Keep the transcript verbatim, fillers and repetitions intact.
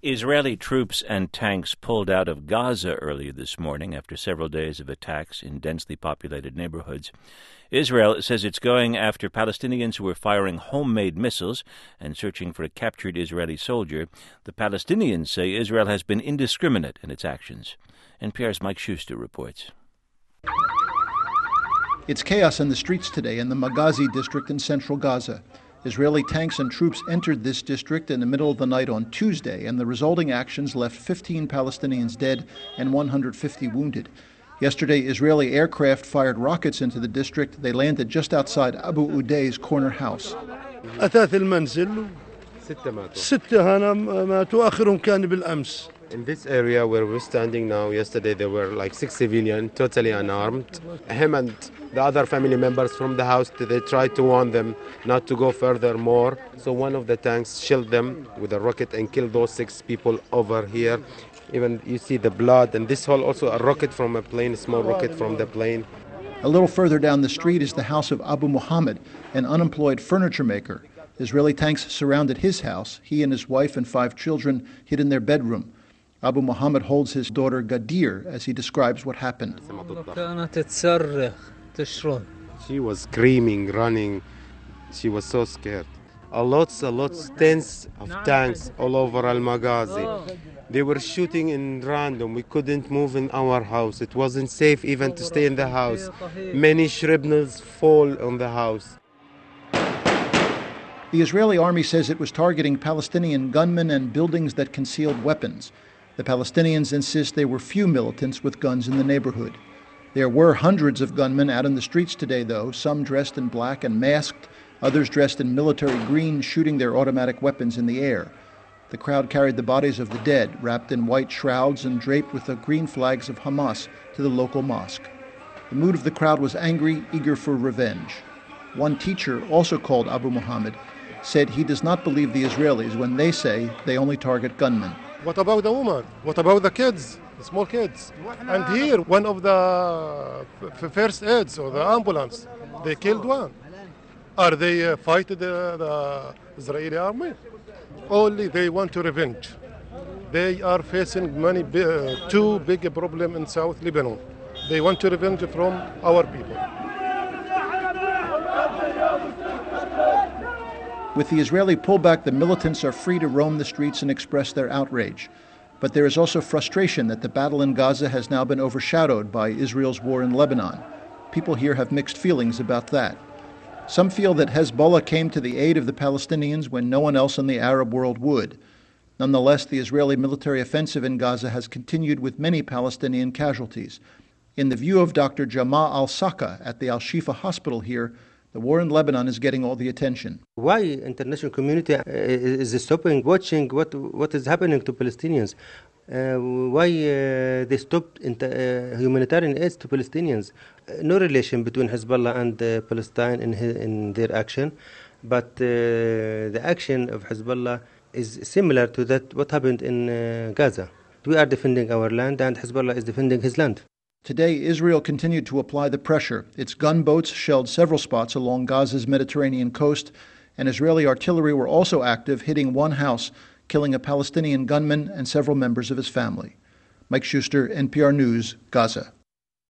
Israeli troops and tanks pulled out of Gaza earlier this morning after several days of attacks in densely populated neighborhoods. Israel says it's going after Palestinians who were firing homemade missiles and searching for a captured Israeli soldier. The Palestinians say Israel has been indiscriminate in its actions. N P R's Mike Schuster reports. It's chaos in the streets today in the Maghazi district in central Gaza. Israeli tanks and troops entered this district in the middle of the night on Tuesday, and the resulting actions left fifteen Palestinians dead and one hundred fifty wounded. Yesterday, Israeli aircraft fired rockets into the district. They landed just outside Abu Uday's corner house. In this area where we're standing now, yesterday there were like six civilians, totally unarmed. Him and the other family members from the house, they tried to warn them not to go further more. So one of the tanks shelled them with a rocket and killed those six people over here. Even you see the blood, and this whole also a rocket from a plane, a small rocket from the plane. A little further down the street is the house of Abu Muhammad, an unemployed furniture maker. Israeli tanks surrounded his house. He and his wife and five children hid in their bedroom. Abu Muhammad holds his daughter Gadir as he describes what happened. She was screaming, running. She was so scared. A lots, a lots, tens of tanks all over Al-Maghazi. They were shooting in random. We couldn't move in our house. It wasn't safe even to stay in the house. Many shrapnels fall on the house. The Israeli army says it was targeting Palestinian gunmen and buildings that concealed weapons. The Palestinians insist there were few militants with guns in the neighborhood. There were hundreds of gunmen out in the streets today, though, some dressed in black and masked, others dressed in military green, shooting their automatic weapons in the air. The crowd carried the bodies of the dead, wrapped in white shrouds and draped with the green flags of Hamas, to the local mosque. The mood of the crowd was angry, eager for revenge. One teacher, also called Abu Muhammad, said he does not believe the Israelis when they say they only target gunmen. What about the woman? What about the kids, the small kids? And here, one of the f- first aids or the ambulance, they killed one. Are they uh, fighting the, the Israeli army? Only they want to revenge. They are facing many, uh, two big problems in South Lebanon. They want to revenge from our people. With the Israeli pullback, the militants are free to roam the streets and express their outrage. But there is also frustration that the battle in Gaza has now been overshadowed by Israel's war in Lebanon. People here have mixed feelings about that. Some feel that Hezbollah came to the aid of the Palestinians when no one else in the Arab world would. Nonetheless, the Israeli military offensive in Gaza has continued with many Palestinian casualties. In the view of Doctor Jamal al-Saka at the Al-Shifa hospital here, the war in Lebanon is getting all the attention. Why international community is stopping watching what what is happening to Palestinians? Uh, why uh, they stopped inter, uh, humanitarian aid to Palestinians? Uh, no relation between Hezbollah and uh, Palestine in his, in their action, but uh, the action of Hezbollah is similar to that what happened in uh, Gaza. We are defending our land, and Hezbollah is defending his land. Today, Israel continued to apply the pressure. Its gunboats shelled several spots along Gaza's Mediterranean coast, and Israeli artillery were also active, hitting one house, killing a Palestinian gunman and several members of his family. Mike Schuster, N P R News, Gaza.